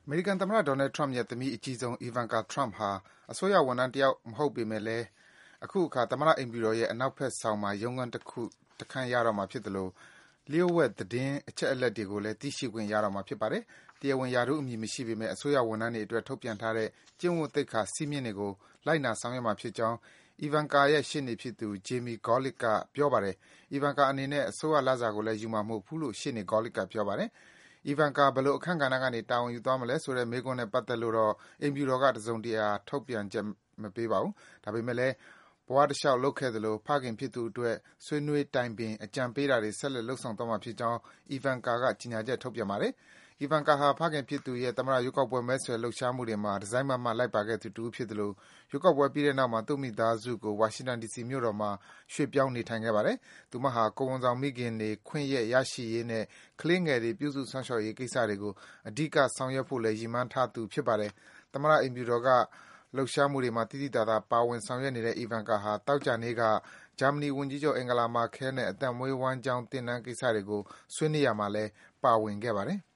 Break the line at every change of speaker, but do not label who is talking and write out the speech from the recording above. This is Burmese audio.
အမေရိကန်သမ္မတ Donald Trump ရဲ့ သမီးအကြီးဆုံး Ivanka Trump ဟာ အစိုးရဝန်ထမ်းတယောက်မဟုတ်ပေမယ့်လည်း အခုအခါ သမ္မတအိမ်ဖြူတော်ရဲ့ အနောက်ဘက်ဆောင်မှာ ရုံးခန်းတခန်းရတော့မှာဖြစ်သလို လျှို့ဝှက်သတင်းအချက်အလက်တွေကိုလည်း သိရှိခွင့်ရတော့မှာဖြစ်ပါတယ်။ တရားဝင် ရာထူးအမည်မရှိပေမယ့် အစိုးရဝန်ထမ်းတွေအတွက် ထုတ်ပြန်ထားတဲ့ ကျင့်ဝတ်သိက္ခာစည်းမျဉ်းတွေကို လိုက်နာဆောင်ရွက်မှာဖြစ်ကြောင်း Ivanka ရဲ့ ရှေ့နေဖြစ်သူ Jamie Garlick က ပြောပါတယ်။ Ivanka အနေနဲ့ အစိုးရလစာကိုလည်း ယူမှာမဟုတ်ဘူးလို့ ရှေ့နေ Garlick က ပြောပါတယ်။ Ivanka ဘယ်လိုအခန်းကဏ္ဍကနေ တာဝန်ယူသွားမလဲဆိုတဲ့ မေးခွန်းနဲ့ပတ်သက်လို့တော့ အိမ်ဖြူတော်က တစုံတရာ ထုတ်ပြန်ချက် မပေးပါဘူး။ ဒါပေမယ့်လည်း ဘဝတလျှောက်လုပ်ခဲ့သလို ဖခင်ဖြစ်သူအတွက် ဆွေးနွေးတိုင်ပင် အကြံပေးတာတွေ ဆက်လက် လုပ်ဆောင်သွားမှာဖြစ်ကြောင်း Ivanka က ကြေညာချက် ထုတ်ပြန်ပါတယ်။ Ivanka ဟာ ဖခင်ဖြစ်သူရဲ့ သမ္မတရွေးကောက်ပွဲ မဲဆွယ်လှုပ်ရှားမှုတွေမှာ တစိုက်မတ်မတ် လိုက်ပါခဲ့သူတဦးဖြစ်သလို ရွေးကောက်ပွဲပြီးတဲ့နောက်မှာ သူ့မိသားစုကို ဝါရှင်တန် ဒီစီမြို့တော်မှာ ရွှေ့ပြောင်းနေထိုင်ခဲ့ပါတယ်။ သူမဟာ ကိုယ်ဝန်ဆောင်မိခင်တွေ အခွင့်အရေးရရှိရေးနဲ့ ကလေးငယ်တွေ ပြုစုစောင့်ရှောက်ရေးကိစ္စတွေကို အဓိက ဆောင်ရွက်ဖို့လည်း ရည်မှန်းထားသူ ဖြစ်ပါတယ်။ သမ္မတအိမ်ဖြူတော်က လှုပ်ရှားမှုတွေမှာ သိသိသာသာ ပါဝင်ဆောင်ရွက်နေတဲ့ Ivanka ဟာ သောကြာနေ့က ဂျာမနီဝန်ကြီးချုပ် Angela Merkel နဲ့ အသက်မွေးဝမ်းကျောင်း သင်တန်းကိစ္စတွေကို ဆွေးနွေးရာမှာလည်း ပါဝင်ခဲ့ပါတယ်။